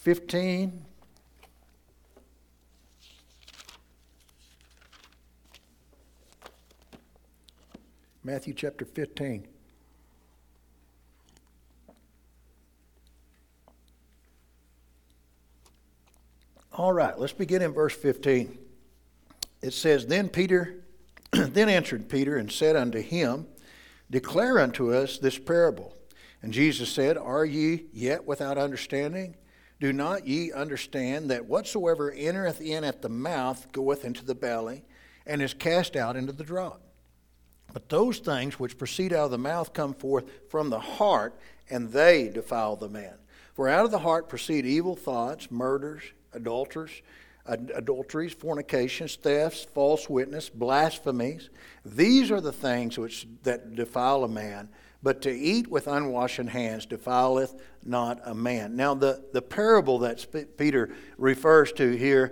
15. Matthew chapter 15. All right, let's begin in verse 15. It says, Then answered Peter and said unto him, Declare unto us this parable. And Jesus said, Are ye yet without understanding? Do not ye understand that whatsoever entereth in at the mouth goeth into the belly, and is cast out into the draught? But those things which proceed out of the mouth come forth from the heart, and they defile the man. For out of the heart proceed evil thoughts, murders, adulteries, fornications, thefts, false witness, blasphemies. These are the things that defile a man. But to eat with unwashen hands defileth not a man. Now the parable that Peter refers to here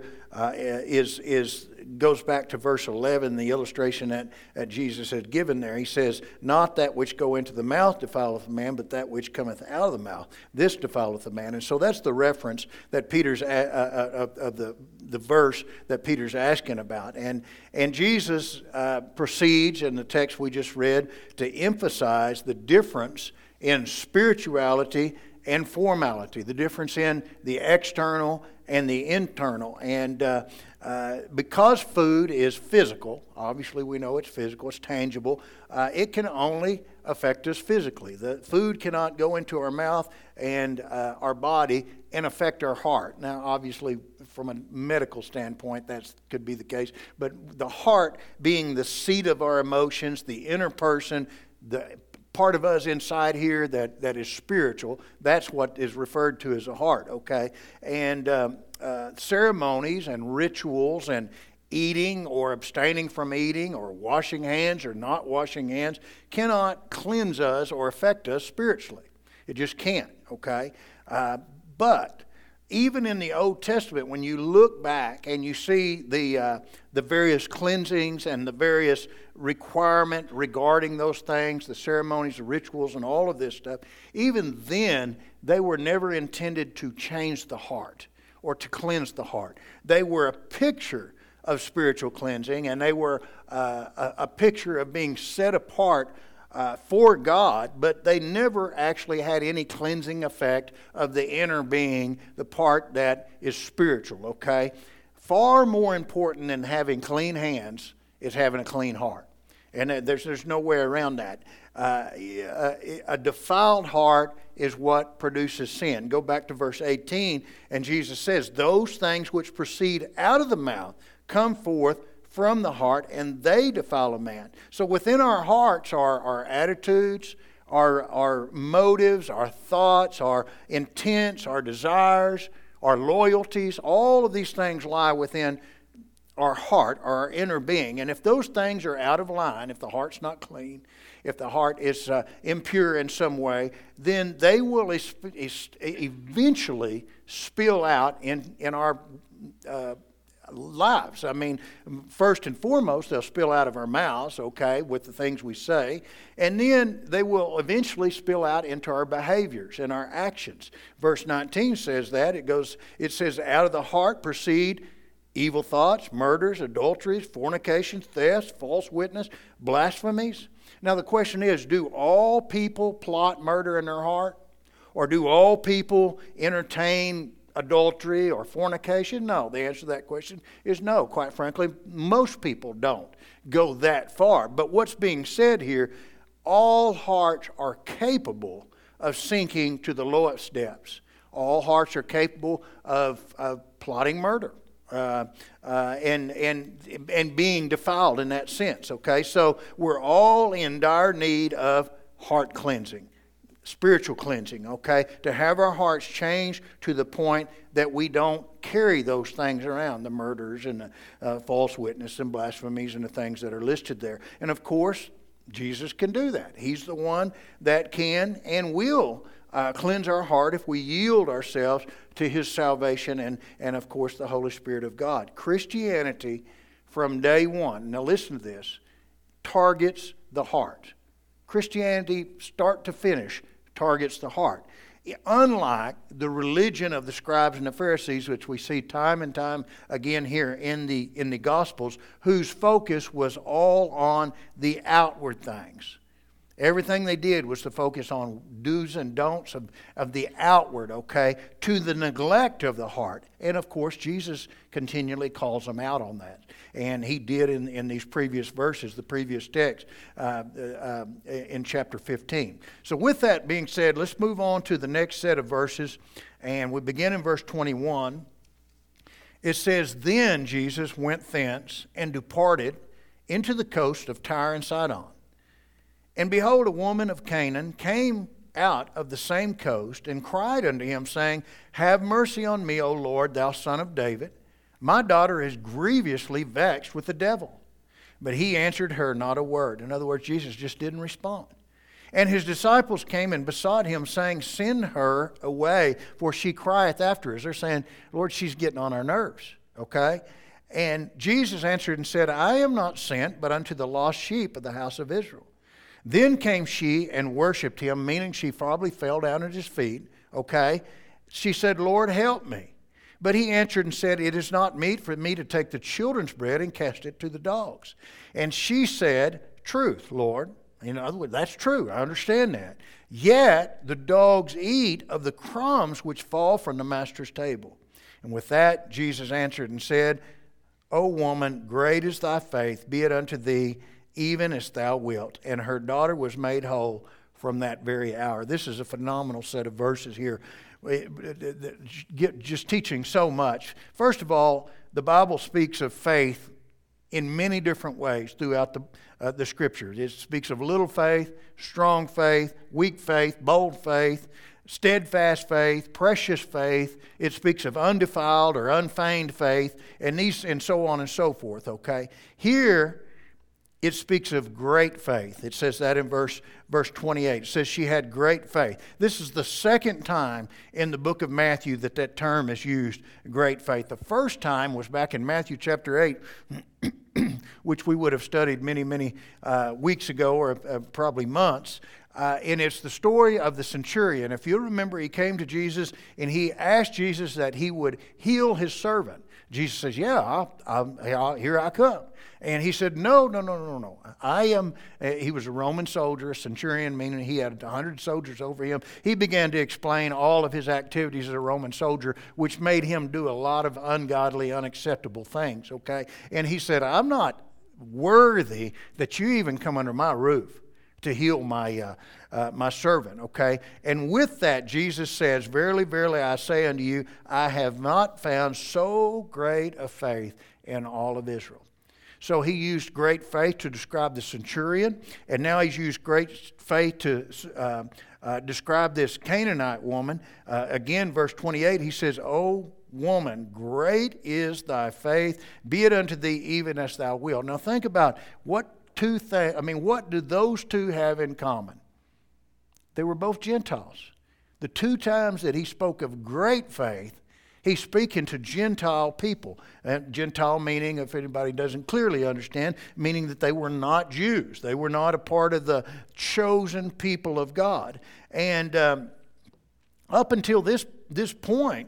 goes back to verse 11, the illustration that Jesus had given there. He says, Not that which go into the mouth defileth a man, but that which cometh out of the mouth, this defileth a man. And so that's the reference that Peter's of the verse that Peter's asking about. And Jesus proceeds in the text we just read to emphasize the difference in spirituality and formality, the difference in the external and the internal. And because food is physical, obviously we know it's physical, it's tangible, it can only affect us physically. The food cannot go into our mouth and our body and affect our heart. Now, obviously, from a medical standpoint, that could be the case. But the heart being the seat of our emotions, the inner person, the part of us inside here that is spiritual, that's what is referred to as a heart, okay? And ceremonies and rituals and eating or abstaining from eating or washing hands or not washing hands cannot cleanse us or affect us spiritually. It just can't, okay? But even in the Old Testament, when you look back and you see the various cleansings and the various requirement regarding those things, the ceremonies, the rituals, and all of this stuff, even then, they were never intended to change the heart or to cleanse the heart. They were a picture of spiritual cleansing, and they were a picture of being set apart for God, but they never actually had any cleansing effect of the inner being, the part that is spiritual, okay? Far more important than having clean hands is having a clean heart. And there's no way around that. A defiled heart is what produces sin. Go back to verse 18, and Jesus says, Those things which proceed out of the mouth come forth from the heart, and they defile a man. So within our hearts are our attitudes, our motives, our thoughts, our intents, our desires, our loyalties. All of these things lie within our heart, our inner being. And if those things are out of line, if the heart's not clean, if the heart is impure in some way, then they will eventually spill out in our lives. I mean, first and foremost, they'll spill out of our mouths, okay, with the things we say, and then they will eventually spill out into our behaviors and our actions. Verse 19 says that. It says, Out of the heart proceed evil thoughts, murders, adulteries, fornications, thefts, false witness, blasphemies. Now the question is, do all people plot murder in their heart? Or do all people entertain adultery or fornication? No, the answer to that question is no. Quite frankly, most people don't go that far. But what's being said here, all hearts are capable of sinking to the lowest depths. All hearts are capable of plotting murder and being defiled in that sense. Okay, so we're all in dire need of heart cleansing. Spiritual cleansing, okay? To have our hearts changed to the point that we don't carry those things around, the murders and the false witness and blasphemies and the things that are listed there. And of course, Jesus can do that. He's the one that can and will cleanse our heart if we yield ourselves to His salvation and of course the Holy Spirit of God. Christianity from day one, now listen to this, targets the heart. Christianity, start to finish, targets the heart. Unlike the religion of the scribes and the Pharisees, which we see time and time again here in the Gospels, whose focus was all on the outward things. Everything they did was to focus on do's and don'ts of the outward, okay, to the neglect of the heart. And of course, Jesus continually calls them out on that. And he did in these previous verses, the previous text, in chapter 15. So with that being said, let's move on to the next set of verses. And we begin in verse 21. It says, "Then Jesus went thence and departed into the coast of Tyre and Sidon. And behold, a woman of Canaan came out of the same coast and cried unto him, saying, Have mercy on me, O Lord, thou son of David. My daughter is grievously vexed with the devil. But he answered her not a word." In other words, Jesus just didn't respond. "And his disciples came and besought him, saying, Send her away, for she crieth after us." They're saying, "Lord, she's getting on our nerves." Okay? And Jesus answered and said, "I am not sent, but unto the lost sheep of the house of Israel." Then came she and worshipped him, meaning she probably fell down at his feet, okay? She said, "Lord, help me." But he answered and said, "It is not meet for me to take the children's bread and cast it to the dogs." And she said, "Truth, Lord." In other words, that's true, I understand that. "Yet the dogs eat of the crumbs which fall from the master's table." And with that, Jesus answered and said, "O woman, great is thy faith, be it unto thee even as thou wilt." And her daughter was made whole from that very hour. This is a phenomenal set of verses here, just teaching so much. First of all, the Bible speaks of faith in many different ways throughout the Scriptures. It speaks of little faith, strong faith, weak faith, bold faith, steadfast faith, precious faith. It speaks of undefiled or unfeigned faith, and so on and so forth. Okay, here it speaks of great faith. It says that in verse 28. It says she had great faith. This is the second time in the book of Matthew that term is used, great faith. The first time was back in Matthew chapter 8, which we would have studied many weeks ago, or probably months. And it's the story of the centurion. If you remember, he came to Jesus and he asked Jesus that he would heal his servant. Jesus says, "Yeah, here I come." And he said, No. I am, he was a Roman soldier, a centurion, meaning he had 100 soldiers over him. He began to explain all of his activities as a Roman soldier, which made him do a lot of ungodly, unacceptable things, okay? And he said, "I'm not worthy that you even come under my roof to heal my servant," okay? And with that, Jesus says, "Verily, verily, I say unto you, I have not found so great a faith in all of Israel." So he used great faith to describe the centurion, and now he's used great faith to describe this Canaanite woman. Again, verse 28, he says, "O woman, great is thy faith, be it unto thee even as thou wilt." Now think about what do those two have in common? They were both Gentiles. The two times that he spoke of great faith, he's speaking to Gentile people. Gentile meaning, if anybody doesn't clearly understand, meaning that they were not Jews. They were not a part of the chosen people of God. And up until this point,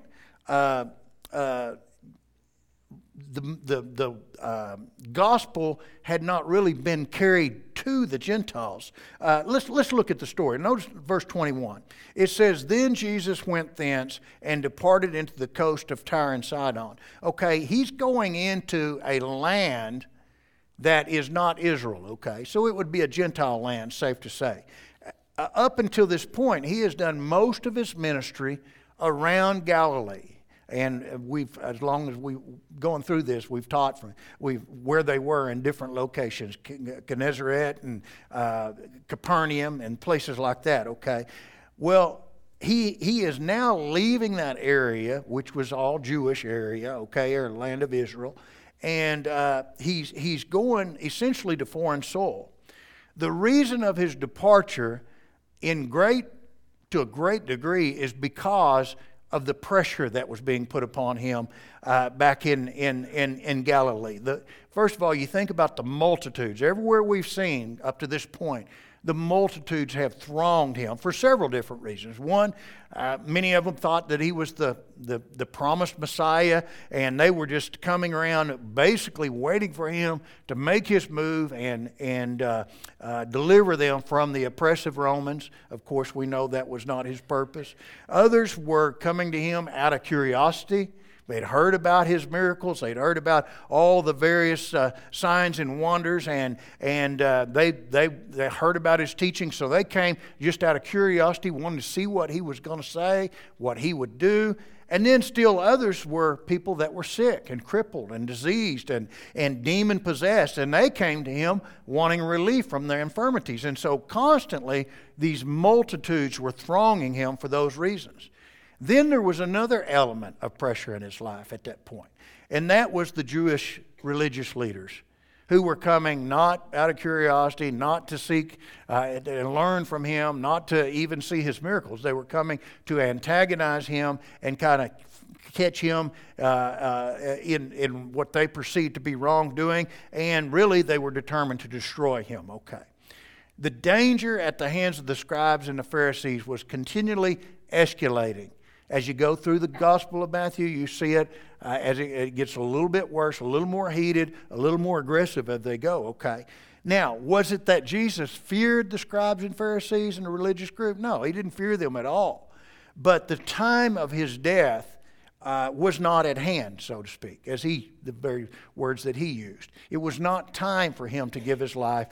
the gospel had not really been carried to the Gentiles. Let's look at the story. Notice verse 21. It says, "Then Jesus went thence and departed into the coast of Tyre and Sidon." Okay, he's going into a land that is not Israel, okay? So it would be a Gentile land, safe to say. Up until this point, he has done most of his ministry around Galilee. And as long as we've going through this, we've taught from where they were in different locations, Gennesaret and Capernaum and places like that. Okay, well, he is now leaving that area, which was all Jewish area, okay, or land of Israel, and he's going essentially to foreign soil. The reason of his departure, to a great degree, is because of the pressure that was being put upon him back in Galilee. First of all, you think about the multitudes. Everywhere we've seen up to this point, the multitudes have thronged him for several different reasons. One, many of them thought that he was the promised Messiah, and they were just coming around basically waiting for him to make his move and deliver them from the oppressive Romans. Of course, we know that was not his purpose. Others were coming to him out of curiosity. They'd heard about his miracles. They'd heard about all the various signs and wonders, and they heard about his teaching. So they came just out of curiosity, wanting to see what he was going to say, what he would do. And then still others were people that were sick and crippled and diseased and demon-possessed. And they came to him wanting relief from their infirmities. And so constantly these multitudes were thronging him for those reasons. Then there was another element of pressure in his life at that point, and that was the Jewish religious leaders who were coming not out of curiosity, not to seek and learn from him, not to even see his miracles. They were coming to antagonize him and kind of catch him in what they perceived to be wrongdoing, and really they were determined to destroy him. Okay. The danger at the hands of the scribes and the Pharisees was continually escalating. As you go through the Gospel of Matthew, you see it as it gets a little bit worse, a little more heated, a little more aggressive as they go, okay? Now, was it that Jesus feared the scribes and Pharisees and the religious group? No, he didn't fear them at all. But the time of his death was not at hand, so to speak, the very words that he used. It was not time for him to give his life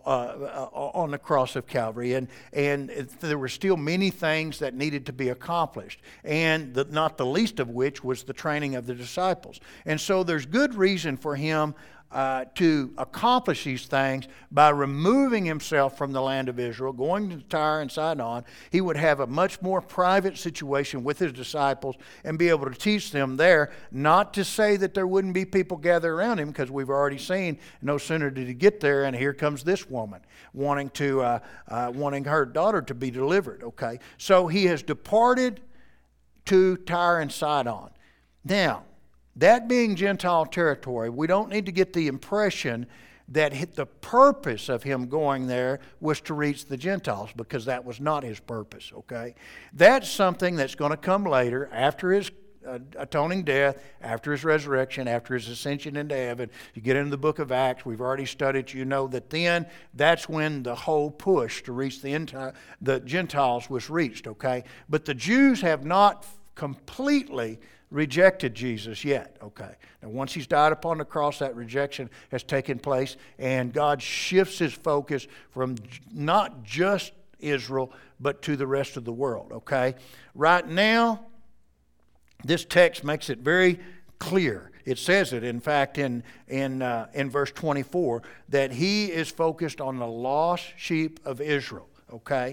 on the cross of Calvary, and there were still many things that needed to be accomplished, and not the least of which was the training of the disciples. And so there's good reason for him to accomplish these things by removing himself from the land of Israel, going to Tyre and Sidon. He would have a much more private situation with his disciples and be able to teach them there. Not to say that there wouldn't be people gathered around him, because we've already seen no sooner did he get there and here comes this woman wanting her daughter to be delivered. Okay, so he has departed to Tyre and Sidon. Now, that being Gentile territory, we don't need to get the impression that the purpose of him going there was to reach the Gentiles, because that was not his purpose, okay? That's something that's going to come later, after his atoning death, after his resurrection, after his ascension into heaven. You get into the book of Acts, we've already studied, you know that then that's when the whole push to reach the Gentiles was reached, okay? But the Jews have not completely rejected Jesus yet, okay? Now, once he's died upon the cross, that rejection has taken place, and God shifts his focus from not just Israel, but to the rest of the world, okay? Right now, this text makes it very clear. It says it, in fact, in verse 24, that he is focused on the lost sheep of Israel. Okay,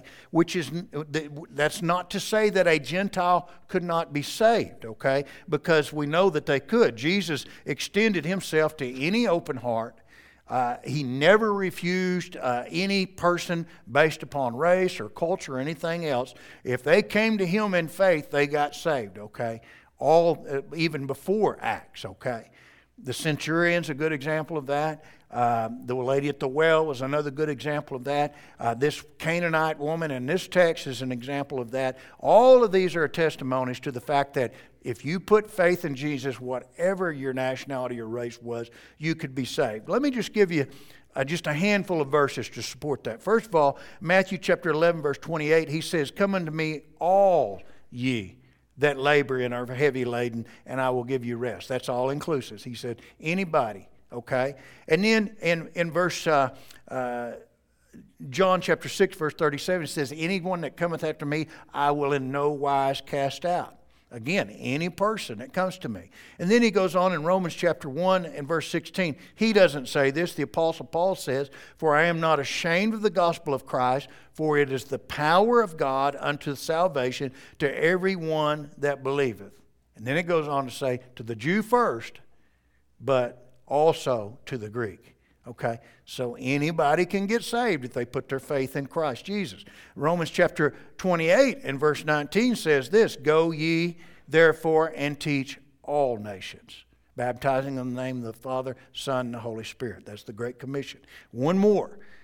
that's not to say that a Gentile could not be saved, okay, because we know that they could. Jesus extended himself to any open heart. He never refused any person based upon race or culture or anything else. If they came to him in faith, they got saved, okay, even before Acts, okay. The centurion's a good example of that. The lady at the well was another good example of that. This Canaanite woman in this text is an example of that. All of these are testimonies to the fact that if you put faith in Jesus, whatever your nationality or race was, you could be saved. Let me just give you just a handful of verses to support that. First of all, Matthew chapter 11, verse 28, he says, "Come unto me, all ye that labor and are heavy laden, and I will give you rest." That's all inclusive. He said, anybody. Okay? And then in verse John chapter 6, verse 37, it says, "Anyone that cometh after me, I will in no wise cast out." Again, any person that comes to me. And then he goes on in Romans chapter 1 and verse 16. He doesn't say this. The Apostle Paul says, "For I am not ashamed of the gospel of Christ, for it is the power of God unto salvation to every one that believeth." And then it goes on to say, to the Jew first, but also to the Greek. Okay? So anybody can get saved if they put their faith in Christ Jesus. Romans chapter 28 and verse 19 says this, "Go ye therefore and teach all nations, baptizing in the name of the Father, Son, and the Holy Spirit." That's the Great Commission. One more.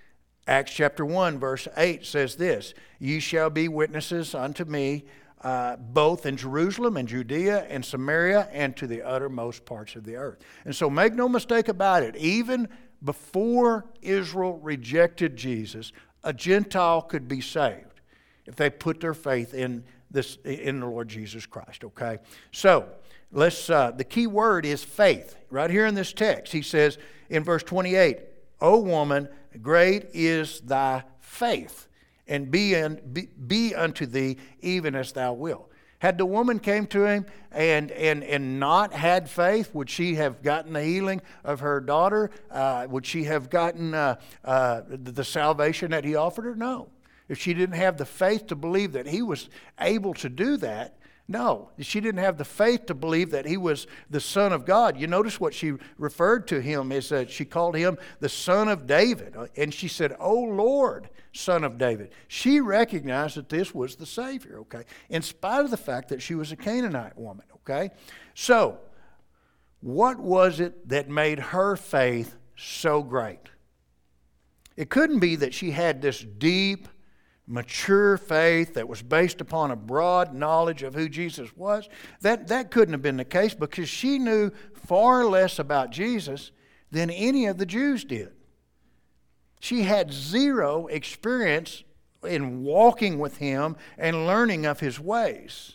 Acts chapter 1 verse 8 says this, "Ye shall be witnesses unto me both in Jerusalem and Judea and Samaria and to the uttermost parts of the earth." And so make no mistake about it, even before Israel rejected Jesus, a Gentile could be saved if they put their faith in the Lord Jesus Christ, okay? So, the key word is faith. Right here in this text, he says in verse 28, "O woman, great is thy faith, and be unto thee even as thou wilt." Had the woman came to him and not had faith, would she have gotten the healing of her daughter? Would she have gotten the salvation that he offered her? No. If she didn't have the faith to believe that he was able to do that, no. She didn't have the faith to believe that he was the Son of God. You notice what she referred to him is that she called him the Son of David. And she said, "O Lord, Son of David." She recognized that this was the Savior, okay? In spite of the fact that she was a Canaanite woman, okay? So, what was it that made her faith so great? It couldn't be that she had this deep, mature faith that was based upon a broad knowledge of who Jesus was. That couldn't have been the case because she knew far less about Jesus than any of the Jews did. She had zero experience in walking with him and learning of his ways.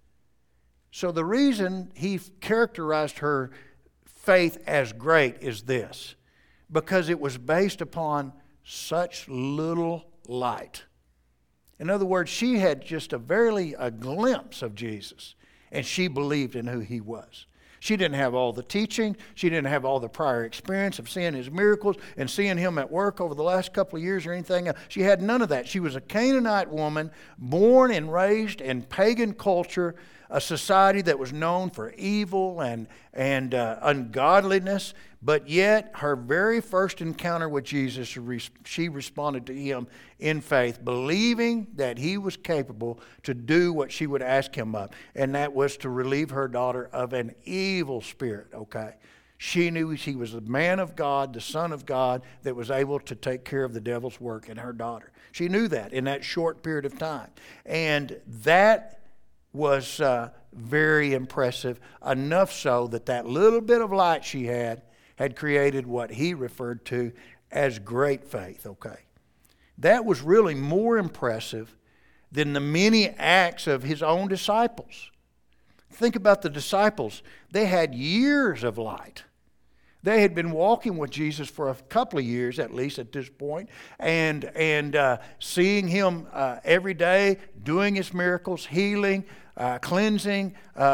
So the reason he characterized her faith as great is this, because it was based upon such little light. In other words, she had just a glimpse of Jesus, and she believed in who he was. She didn't have all the teaching. She didn't have all the prior experience of seeing his miracles and seeing him at work over the last couple of years or anything else. She had none of that. She was a Canaanite woman, born and raised in pagan culture, a society that was known for evil and ungodliness. But yet, her very first encounter with Jesus, she responded to him in faith, believing that he was capable to do what she would ask him of, and that was to relieve her daughter of an evil spirit, okay? She knew he was the man of God, the Son of God, that was able to take care of the devil's work in her daughter. She knew that in that short period of time. And that was very impressive, enough so that little bit of light she had created what he referred to as great faith, okay? That was really more impressive than the many acts of his own disciples. Think about the disciples. They had years of light. They had been walking with Jesus for a couple of years, at least at this point, and seeing him every day, doing his miracles, healing, cleansing,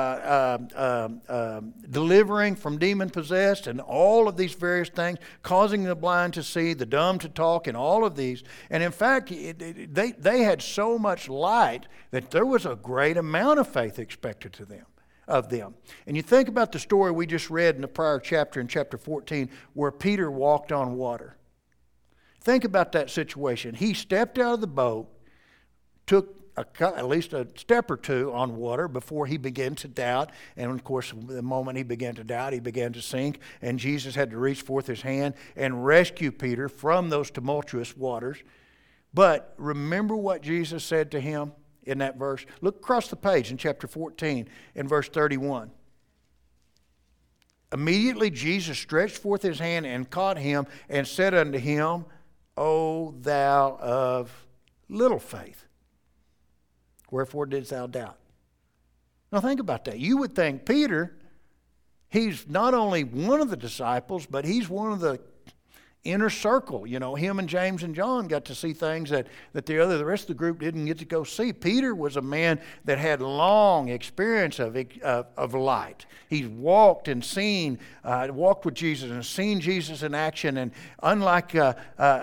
delivering from demon-possessed, and all of these various things, causing the blind to see, the dumb to talk, and all of these. And in fact, they had so much light that there was a great amount of faith expected of them. And you think about the story we just read in the prior chapter, in chapter 14, where Peter walked on water. Think about that situation. He stepped out of the boat, took at least a step or two on water before he began to doubt. And of course, the moment he began to doubt, he began to sink. And Jesus had to reach forth his hand and rescue Peter from those tumultuous waters. But remember what Jesus said to him in that verse? Look across the page in chapter 14 in verse 31. Immediately Jesus stretched forth his hand and caught him and said unto him, O thou of little faith, wherefore didst thou doubt? Now think about that. You would think Peter, he's not only one of the disciples, but he's one of the inner circle. You know, him and James and John got to see things that the rest of the group didn't get to go see. Peter was a man that had long experience of light. He's walked and walked with Jesus and seen Jesus in action. And unlike the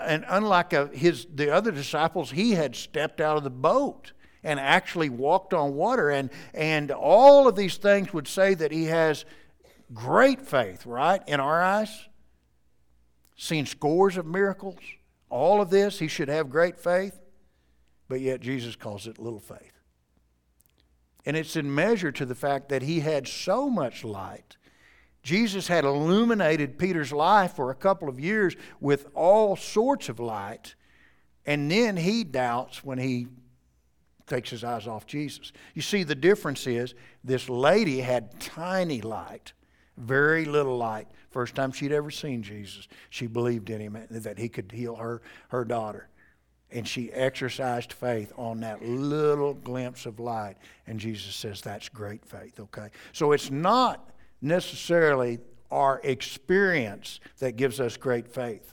other disciples, he had stepped out of the boat and actually walked on water. And all of these things would say that he has great faith, right, in our eyes. Seen scores of miracles, all of this, he should have great faith, but yet Jesus calls it little faith. And it's in measure to the fact that he had so much light. Jesus had illuminated Peter's life for a couple of years with all sorts of light And then he doubts when he takes his eyes off Jesus. You see, the difference is this lady had tiny light, very little light. First time she'd ever seen Jesus, she believed in him, that he could heal her daughter. And she exercised faith on that little glimpse of light. And Jesus says that's great faith, okay? So it's not necessarily our experience that gives us great faith.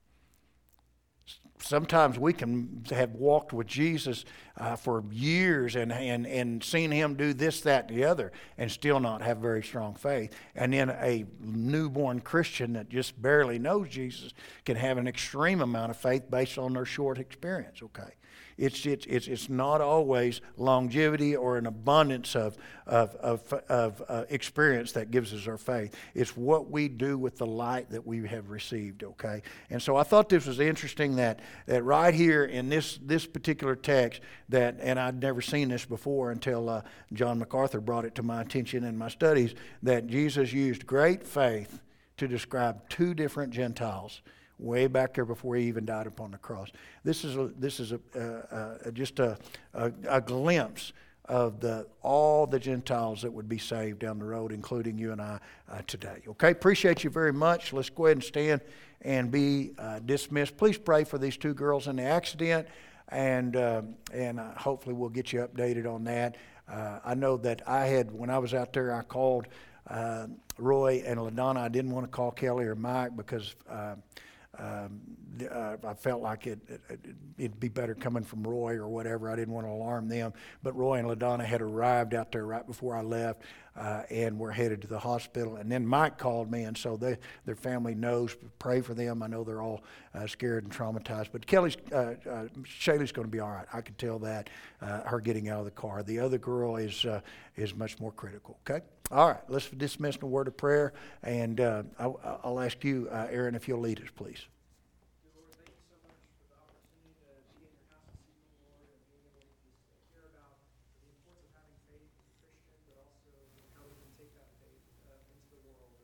Sometimes we can have walked with Jesus for years and seen him do this, that, and the other, and still not have very strong faith. And then a newborn Christian that just barely knows Jesus can have an extreme amount of faith based on their short experience. Okay, it's not always longevity or an abundance of experience that gives us our faith. It's what we do with the light that we have received. Okay, and so I thought this was interesting that right here in this particular text, and I'd never seen this before until John MacArthur brought it to my attention in my studies, that Jesus used great faith to describe two different Gentiles way back there before he even died upon the cross. This is just a glimpse of all the Gentiles that would be saved down the road, including you and I today. Okay, appreciate you very much. Let's go ahead and stand and be dismissed. Please pray for these two girls in the accident, and hopefully we'll get you updated on that. I know that when I was out there, I called Roy and LaDonna. I didn't want to call Kelly or Mike because I felt like it'd be better coming from Roy or whatever. I didn't want to alarm them. But Roy and LaDonna had arrived out there right before I left and were headed to the hospital. And then Mike called me, and so their family knows. Pray for them. I know they're all scared and traumatized. But Shaylee's going to be all right. I could tell that, her getting out of the car. The other girl is much more critical, okay? All right, let's dismiss in a word of prayer, and I'll ask you, Aaron, if you'll lead us, please.